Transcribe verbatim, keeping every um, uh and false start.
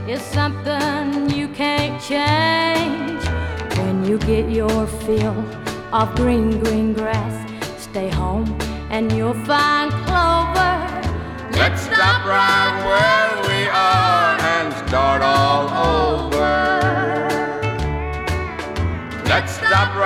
is something you can't change. When you get your fill of green, green grass, stay home and you'll find clover. Let's stop right where we are and start all over. Let's stop